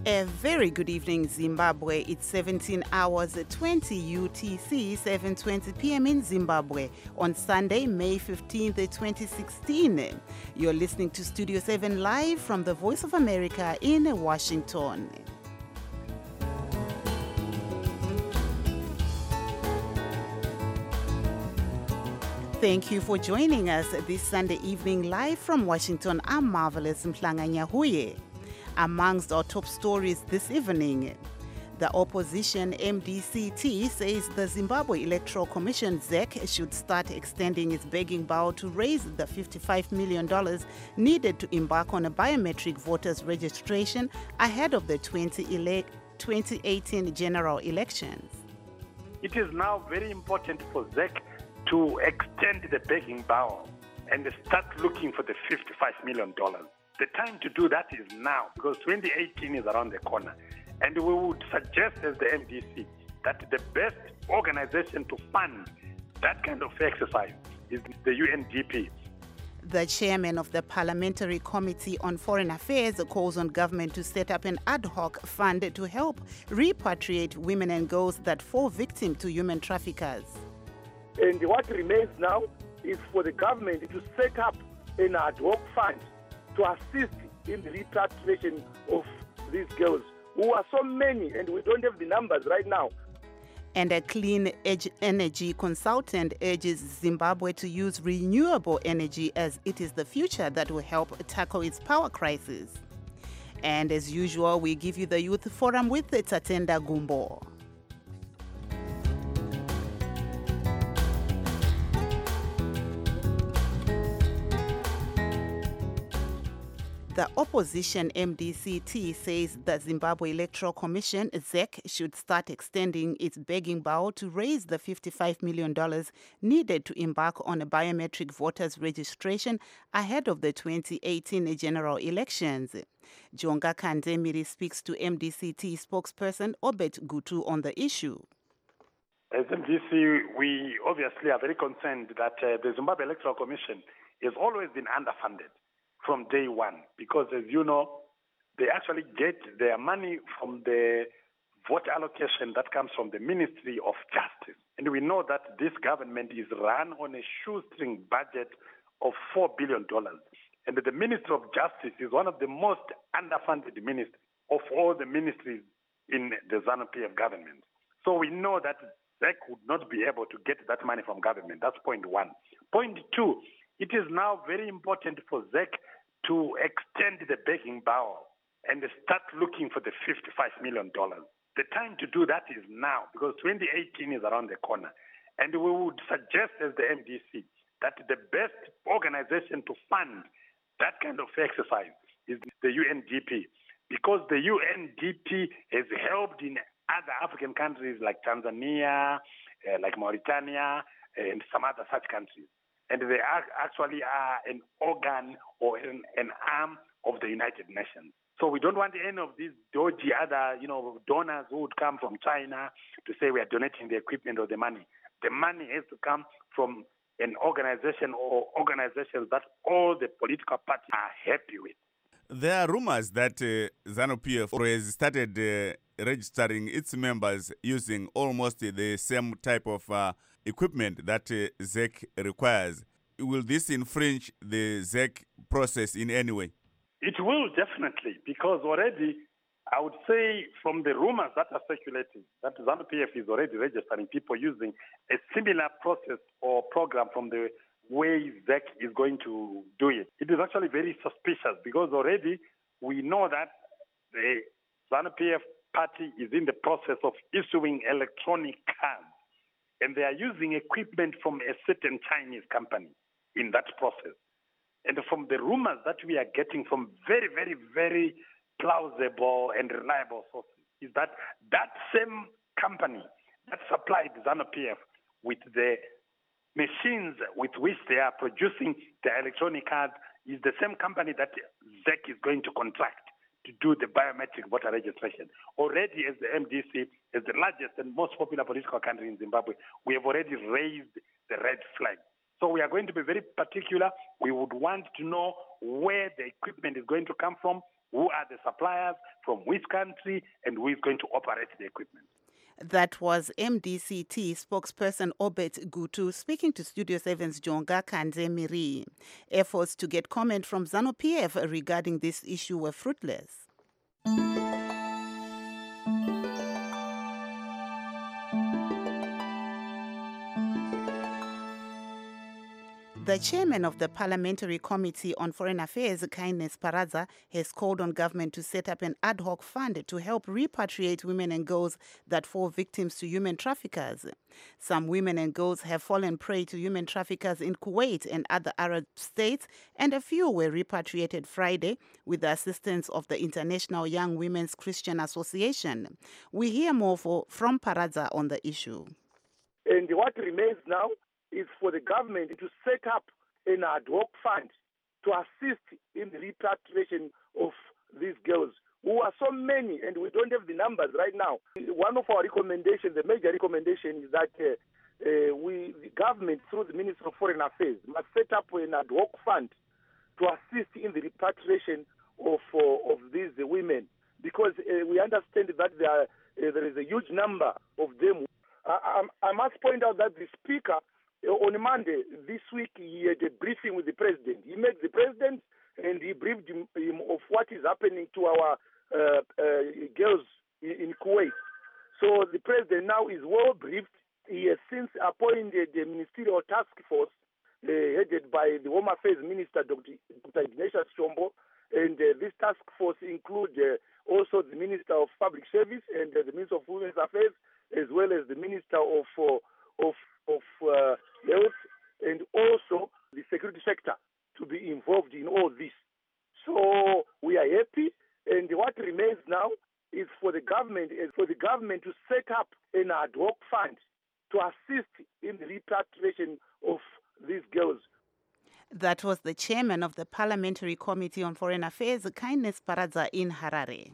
A very good evening, Zimbabwe. It's 17 hours 20 UTC, 7:20 p.m. in Zimbabwe on Sunday, May 15th, 2016. You're listening to Studio 7 live from the Voice of America in Washington. Thank you for joining us this Sunday evening live from Washington. I'm Marvelous Mhlanga-Nyahuye. Amongst our top stories this evening, the opposition MDC-T says the Zimbabwe Electoral Commission ZEC should start extending its begging bowl to raise the $55 million needed to embark on a biometric voters registration ahead of the 2018 general elections. It is now very important for ZEC to extend the begging bowl and start looking for the $55 million. The time to do that is now, because 2018 is around the corner. And we would suggest as the MDC that the best organization to fund that kind of exercise is the UNDP. The chairman of the Parliamentary Committee on Foreign Affairs calls on government to set up an ad hoc fund to help repatriate women and girls that fall victim to human traffickers. And what remains now is for the government to set up an ad hoc fund to assist in the repatriation of these girls, who are so many, and we don't have the numbers right now. And a clean energy consultant urges Zimbabwe to use renewable energy as it is the future that will help tackle its power crisis. And as usual, we give you the Youth Forum with Tatenda Gumbo. The opposition MDC-T says the Zimbabwe Electoral Commission, ZEC, should start extending its begging bowl to raise the $55 million needed to embark on a biometric voters registration ahead of the 2018 general elections. Jonga Kandemiri speaks to MDC-T spokesperson Obet Gutu on the issue. As MDC, we obviously are very concerned that the Zimbabwe Electoral Commission has always been underfunded from day one, because as you know, they actually get their money from the vote allocation that comes from the Ministry of Justice. And we know that this government is run on a shoestring budget of $4 billion. And the Ministry of Justice is one of the most underfunded ministries of all the ministries in the ZANU-PF government. So we know that ZEC would not be able to get that money from government. That's point one. Point two, it is now very important for ZEC to extend the begging bowl and start looking for the $55 million. The time to do that is now, because 2018 is around the corner. And we would suggest as the MDC that the best organization to fund that kind of exercise is the UNDP, because the UNDP has helped in other African countries like Tanzania, like Mauritania, and some other such countries. And they actually are an organ or an arm of the United Nations. So we don't want any of these dodgy other, donors who would come from China to say we are donating the equipment or the money. The money has to come from an organization or organizations that all the political parties are happy with. There are rumors that ZANU-PF has started registering its members using almost the same type of equipment that ZEC requires. Will this infringe the ZEC process in any way? It will definitely, because already I would say from the rumors that are circulating that ZANU-PF is already registering people using a similar process or program from the way ZEC is going to do it. It is actually very suspicious, because already we know that the ZANU-PF party is in the process of issuing electronic cards, and they are using equipment from a certain Chinese company in that process. And from the rumors that we are getting from very, very, very plausible and reliable sources is that that same company that supplied ZANU-PF with the machines with which they are producing the electronic cards is the same company that ZEC is going to contract to do the biometric voter registration. Already, as the MDC, as the largest and most popular political country in Zimbabwe, we have already raised the red flag. So we are going to be very particular. We would want to know where the equipment is going to come from who are the suppliers, from which country, and who is going to operate the equipment. That was MDCT spokesperson Obet Gutu speaking to Studio 7's Jonga Kande Miri. Efforts to get comment from ZANU-PF regarding this issue were fruitless. The chairman of the Parliamentary Committee on Foreign Affairs, Kindness Paradza, has called on government to set up an ad hoc fund to help repatriate women and girls that fall victims to human traffickers. Some women and girls have fallen prey to human traffickers in Kuwait and other Arab states, and a few were repatriated Friday with the assistance of the International Young Women's Christian Association. We hear more from Paradza on the issue. And what remains now is for the government to set up an ad hoc fund to assist in the repatriation of these girls, who are so many, and we don't have the numbers right now. One of our recommendations, the major recommendation, is that the government, through the Ministry of Foreign Affairs, must set up an ad hoc fund to assist in the repatriation of these women, because we understand that there is a huge number of them. I must point out that the Speaker, on Monday this week, he had a briefing with the President. He met the President and he briefed him of what is happening to our girls in Kuwait. So the President now is well briefed. He has since appointed a ministerial task force headed by the Home Affairs Minister, Dr. Ignatius Chombo, and this task force includes also the Minister of Public Service and the Minister of Women's Affairs, as well as the Minister of Health, and also the security sector to be involved in all this. So we are happy, and what remains now is for the government to set up an ad hoc fund to assist in the repatriation of these girls. That was the chairman of the Parliamentary Committee on Foreign Affairs, Kindness Paradza, in Harare.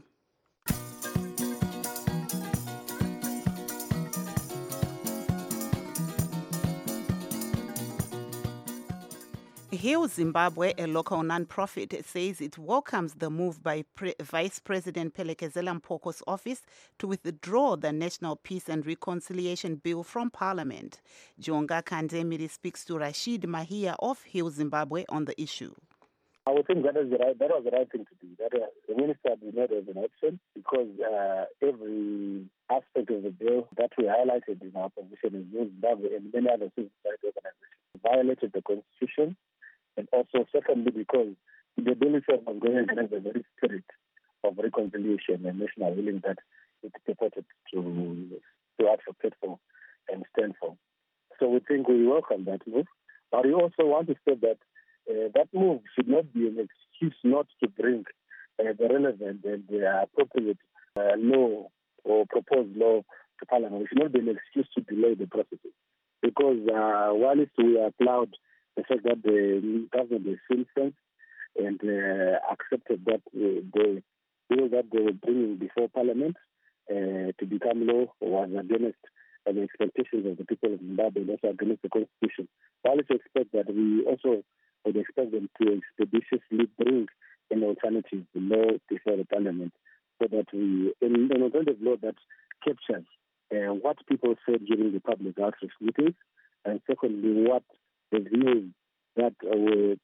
Heal Zimbabwe, a local non-profit, says it welcomes the move by Vice President Phelekezela Mpoko's office to withdraw the National Peace and Reconciliation Bill from Parliament. Jonga Kande Miri speaks to Rashid Mahia of Heal Zimbabwe on the issue. I would think that was the right thing to do. That the minister did not have an option, because every aspect of the bill that we highlighted in our position in Heal Zimbabwe and many other civil society organizations violated the Constitution. And also, secondly, because the bill itself was going against the very spirit of reconciliation and national healing that it purported to advocate for and stand for. So we think we welcome that move. But we also want to say that that move should not be an excuse not to bring the relevant and the appropriate law or proposed law to Parliament. It should not be an excuse to delay the processes. Because while we applaud the fact that the government is citizens and accepted that the bill that they were bringing before Parliament to become law was against the expectations of the people of Zimbabwe and also against the Constitution. While we expect that, we also would expect them to expeditiously bring an alternative law before the Parliament, so that an alternative law that captures what people said during the public outreach meetings, and secondly, what the views that were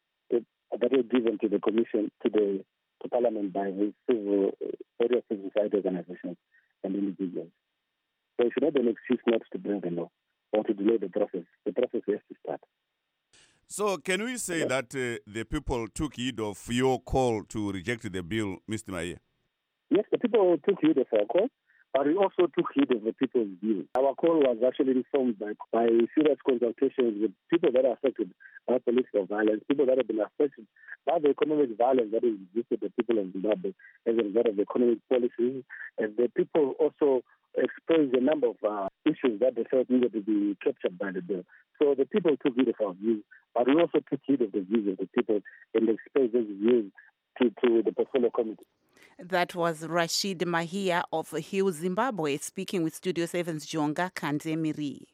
given to the Commission, to Parliament by the various civil society organizations and individuals. So it should not be an excuse not to bring the law or to delay the process. The process has to start. So can we say that the people took heed of your call to reject the bill, Mr. Mahia? Yes, the people took heed of our call, but we also took heed of the people's views. Our call was actually informed by serious consultations with people that are affected by political violence, people that have been affected by the economic violence that has existed the people of Zimbabwe as a result of the economic policies. And the people also exposed a number of issues that they felt needed to be captured by the bill. So the people took heed of our views, but we also took heed of the views of the people and exposed those views to the portfolio committee. That was Rashid Mahia of Heal Zimbabwe speaking with Studio 7's Jonga Kande Miri.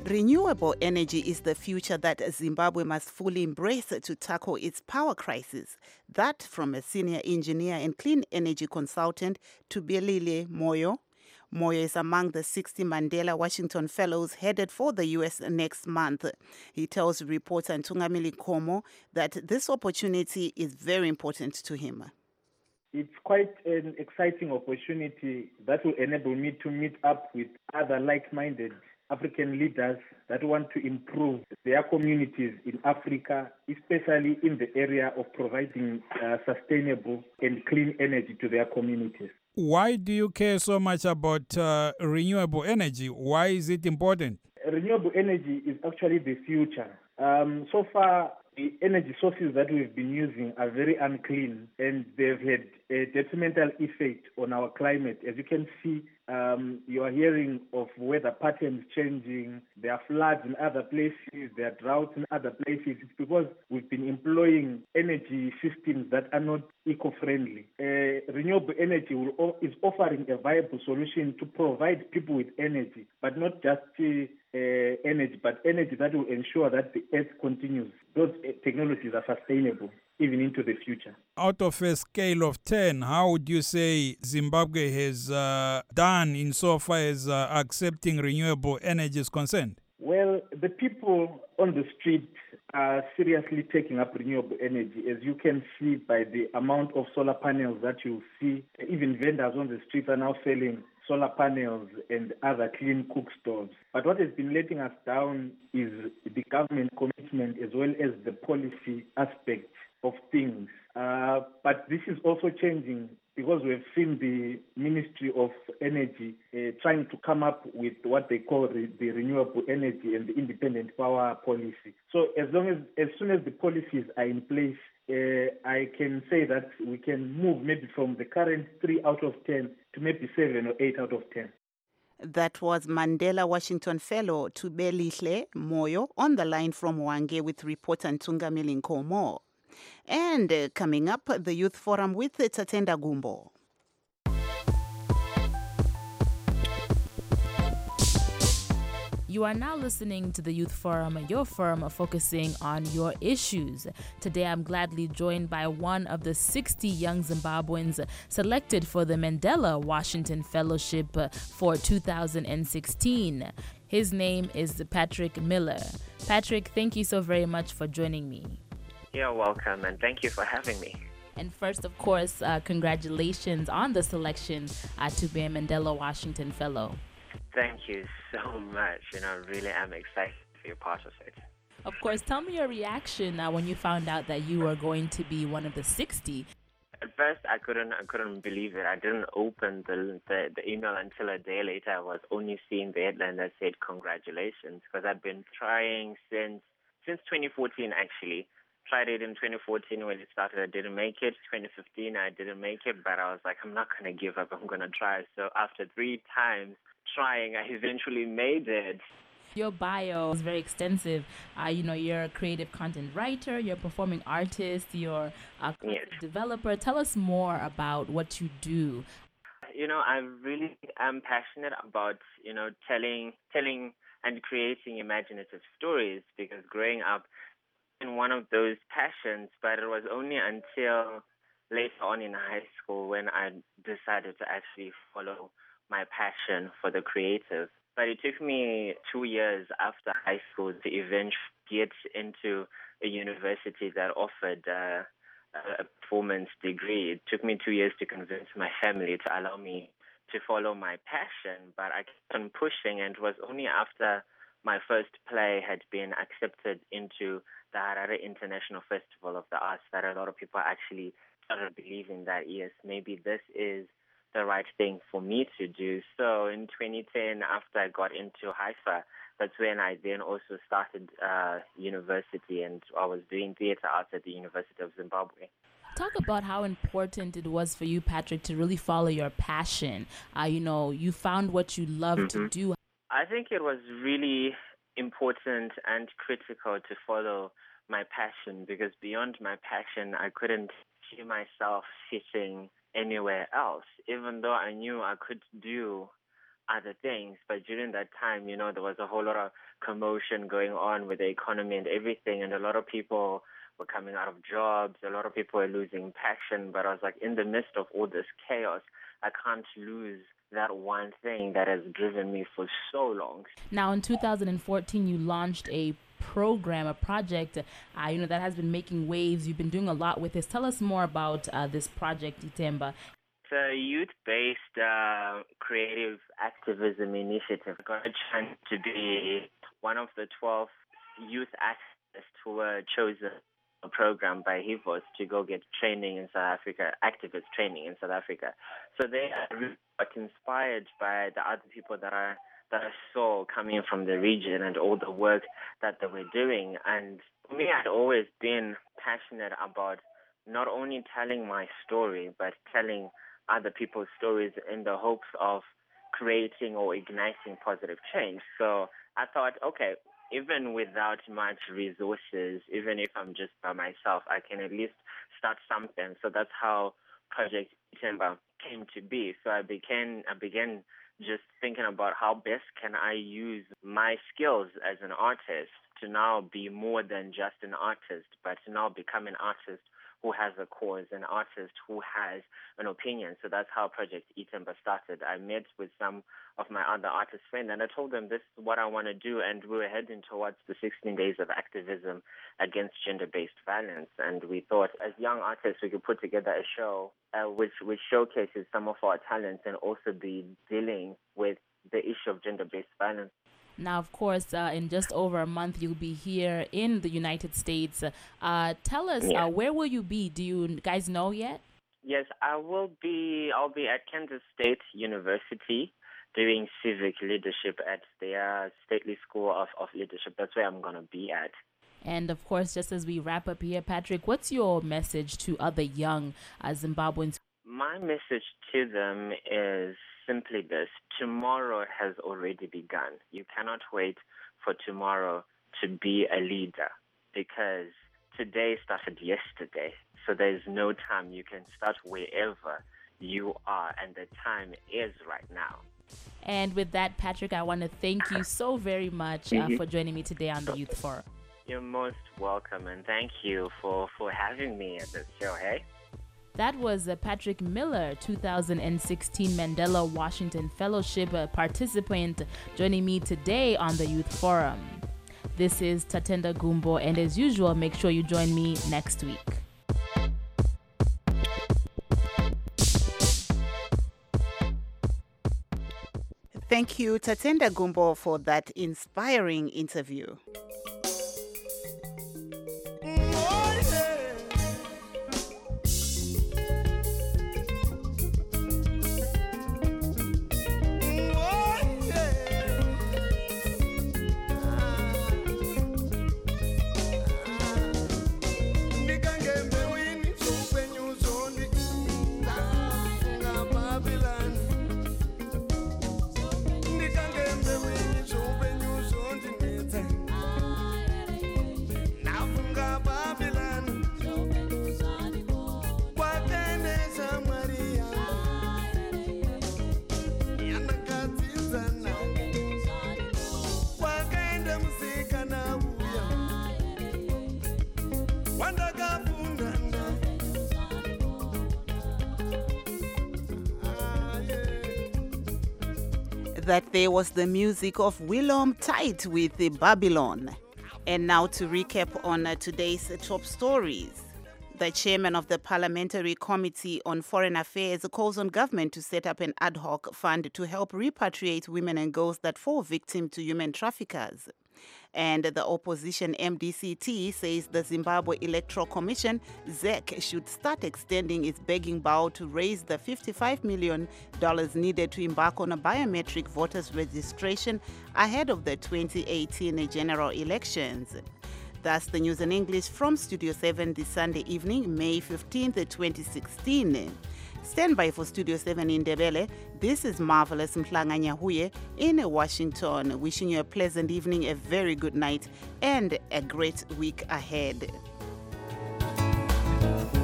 Renewable energy is the future that Zimbabwe must fully embrace to tackle its power crisis. That from a senior engineer and clean energy consultant Tubelile Moyo. Moyo is among the 60 Mandela Washington Fellows headed for the U.S. next month. He tells reporter Ntungamili Komo that this opportunity is very important to him. It's quite an exciting opportunity that will enable me to meet up with other like-minded African leaders that want to improve their communities in Africa, especially in the area of providing sustainable and clean energy to their communities. Why do you care so much about renewable energy? Why is it important? Renewable energy is actually the future. So far, the energy sources that we've been using are very unclean, and they've had a detrimental effect on our climate. As you can see, you are hearing of weather patterns changing. There are floods in other places. There are droughts in other places. It's because we've been employing energy systems that are not eco-friendly. Renewable energy is offering a viable solution to provide people with energy, but not just energy, but energy that will ensure that the earth continues. Those technologies are sustainable even into the future. Out of a scale of 10, how would you say Zimbabwe has done insofar as accepting renewable energy is concerned? Well, the people on the street are seriously taking up renewable energy, as you can see by the amount of solar panels that you see. Even vendors on the street are now selling solar panels and other clean cook stoves. But what has been letting us down is the government commitment as well as the policy aspect of things. But this is also changing because we've seen the Ministry of Energy trying to come up with what they call the renewable energy and the independent power policy. So as soon as the policies are in place, I can say that we can move maybe from the current 3 out of 10 to maybe 7 or 8 out of 10. That was Mandela Washington Fellow Tubelile Moyo on the line from Hwange with reporter Ntungamili Nkomo. And coming up, the Youth Forum with Tatenda Gumbo. You are now listening to the Youth Forum, your forum focusing on your issues. Today, I'm gladly joined by one of the 60 young Zimbabweans selected for the Mandela Washington Fellowship for 2016. His name is Patrick Miller. Patrick, thank you so very much for joining me. You're welcome, and thank you for having me. And first, of course, congratulations on the selection to be a Mandela Washington Fellow. Thank you so much. I really am excited to be a part of it. Of course, tell me your reaction when you found out that you were going to be one of the 60. At first, I couldn't believe it. I didn't open the email until a day later. I was only seeing the headline that said congratulations, because I've been trying since 2014 actually. Tried it in 2014 when it started. I didn't make it. 2015 I didn't make it, but I was like, I'm not going to give up. I'm going to try. So after 3 times trying, I eventually made it. Your bio is very extensive. You're a creative content writer, you're a performing artist, you're a developer. Tell us more about what you do. I really am passionate about, telling and creating imaginative stories, because growing up in one of those passions, but it was only until later on in high school when I decided to actually follow my passion for the creative. But it took me 2 years after high school to eventually get into a university that offered a performance degree. It took me 2 years to convince my family to allow me to follow my passion, but I kept on pushing, and it was only after my first play had been accepted into the Harare International Festival of the Arts that a lot of people actually started believing that, yes, maybe this is the right thing for me to do. So in 2010, after I got into Haifa, that's when I then also started university, and I was doing theater arts at the University of Zimbabwe. Talk about how important it was for you, Patrick, to really follow your passion. You found what you love to do. I think it was really important and critical to follow my passion, because beyond my passion, I couldn't see myself sitting anywhere else. Even though I knew I could do other things. But during that time, you know, there was a whole lot of commotion going on with the economy and everything, and a lot of people were coming out of jobs. A lot of people were losing passion. But I was like, in the midst of all this chaos, I can't lose that one thing that has driven me for so long. Now, in 2014, you launched a project, that has been making waves. You've been doing a lot with this. Tell us more about this project, Ithemba. It's a youth-based creative activism initiative. I got a chance to be one of the 12 youth activists who were chosen a program by HIVOS to go get training in South Africa, activist training in South Africa. So they got inspired by the other people that I saw coming from the region and all the work that they were doing. And for me, I'd always been passionate about not only telling my story, but telling other people's stories in the hopes of creating or igniting positive change. So I thought, okay, even without much resources, even if I'm just by myself, I can at least start something. So that's how Project Ithemba came to be. So I began just thinking about how best can I use my skills as an artist to now be more than just an artist, but to now become an artist who has a cause, an artist who has an opinion. So that's how Project Ithemba started. I met with some of my other artist friends and I told them this is what I want to do, and we were heading towards the 16 days of activism against gender-based violence. And we thought as young artists we could put together a show which showcases some of our talents and also be dealing with the issue of gender-based violence. Now, of course, in just over a month, you'll be here in the United States. Tell us, where will you be? Do you guys know yet? Yes, I'll be at Kansas State University doing civic leadership at their Stately School of Leadership. That's where I'm going to be at. And of course, just as we wrap up here, Patrick, what's your message to other young Zimbabweans? My message to them is simply this: tomorrow has already begun. You cannot wait for tomorrow to be a leader, because today started yesterday. So there's no time. You can start wherever you are, and the time is right now. And with that, Patrick, I want to thank you so very much for joining me today on the Youth Forum. You're most welcome, and thank you for having me at this show, hey? That was Patrick Miller, 2016 Mandela Washington Fellowship participant, joining me today on the Youth Forum. This is Tatenda Gumbo, and as usual, make sure you join me next week. Thank you, Tatenda Gumbo, for that inspiring interview. That there was the music of Willem Tite with the Babylon. And now to recap on today's top stories. The chairman of the Parliamentary Committee on Foreign Affairs calls on government to set up an ad hoc fund to help repatriate women and girls that fall victim to human traffickers. And the opposition MDCT says the Zimbabwe Electoral Commission, ZEC, should start extending its begging bowl to raise the $55 million needed to embark on a biometric voters registration ahead of the 2018 general elections. That's the news in English from Studio 7 this Sunday evening, May 15th, 2016. Stand by for Studio 7 in Ndebele. This is Marvelous Mhlanga-Nyahuye in Washington, wishing you a pleasant evening, a very good night, and a great week ahead.